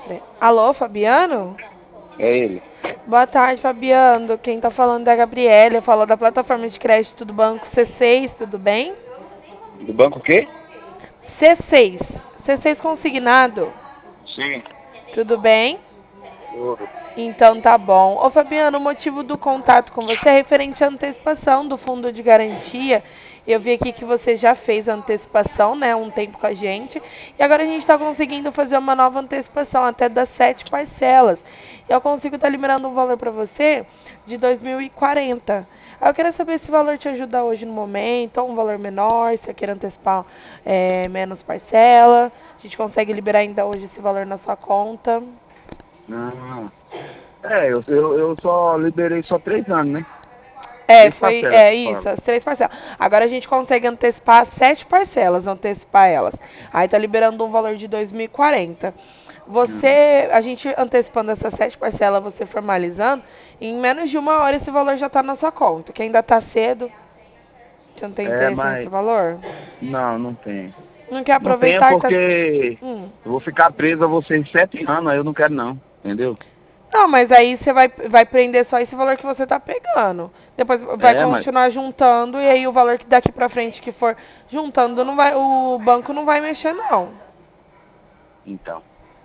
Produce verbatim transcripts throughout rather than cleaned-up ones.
Alô, Fabiano? É ele. Boa tarde, Fabiano. Quem tá falando é a Gabriela. Eu falo da plataforma de crédito do Banco C seis, tudo bem? Do banco o quê? C seis. C seis consignado. Sim. Tudo bem? Tudo. Então tá bom. Ô Fabiano, o motivo do contato com você é referente à antecipação do fundo de garantia. Eu vi aqui que você já fez a antecipação, né, um tempo com a gente. E agora a gente está conseguindo fazer uma nova antecipação, até das sete parcelas. Eu consigo estar liberando um valor para você de dois mil e quarenta. Aí eu queria saber se o valor te ajuda hoje no momento, ou um valor menor, se você quer antecipar é, menos parcela. A gente consegue liberar ainda hoje esse valor na sua conta. Ah, é, eu, eu, eu só liberei só três anos, né? É, Três foi, parcelas é que isso, fala. as três parcelas. Agora a gente consegue antecipar sete parcelas, antecipar elas. Aí tá liberando um valor de dois mil e quarenta. Hum. Você, a gente antecipando essas sete parcelas, você formalizando, em menos de uma hora esse valor já tá na sua conta. Que ainda tá cedo. Você não tem É, interesse nesse mas valor? não, não tem. Não quer Não tem aproveitar que tá. porque Hum. eu vou ficar preso a vocês sete anos, aí eu não quero não, entendeu? Não, mas aí você vai, vai prender só esse valor que você tá pegando. Depois vai É, mas continuar juntando e aí o valor que daqui pra frente que for juntando, não vai, o banco não vai mexer, não. então,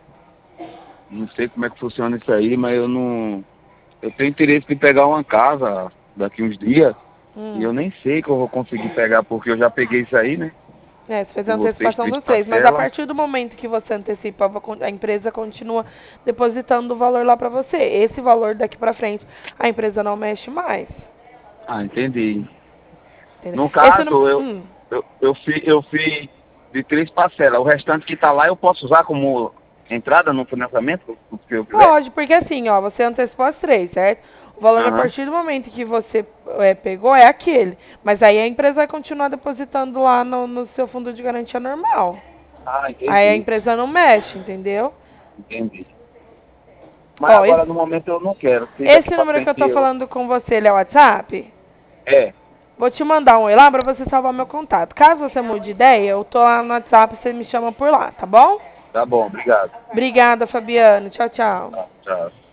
não sei como é que funciona isso aí, mas eu não. Eu tenho interesse de pegar uma casa daqui uns dias e Hum. eu nem sei que eu vou conseguir pegar porque eu já peguei isso aí, né? É, você fez a Com vocês, antecipação três dos três, mas a parcelas. partir do momento que você antecipa, a empresa continua depositando o valor lá pra você. Esse valor daqui pra frente, a empresa não mexe mais. Ah, entendi. Entendeu? No Esse não. caso, eu, Hum. eu, eu, fiz, eu fiz de três parcelas. O restante que está lá eu posso usar como entrada no financiamento, o que eu quiser? Pode, porque assim, ó, você antecipou as três, certo? O valor a Aham. partir do momento que você é, pegou é aquele. Mas aí a empresa vai continuar depositando lá no, no seu fundo de garantia normal. Ah, Aí a entendi. empresa não mexe, entendeu? Entendi. Mas Ó, agora no esse, momento eu não quero. Se daqui esse para número que eu frente tô eu. falando com você, ele é o WhatsApp? É, Vou te mandar um oi lá pra você salvar meu contato. Caso você mude de ideia, eu tô lá no WhatsApp, você me chama por lá, tá bom? tá bom, obrigado. Obrigada, Fabiano. Tchau, tchau. Tá, tchau.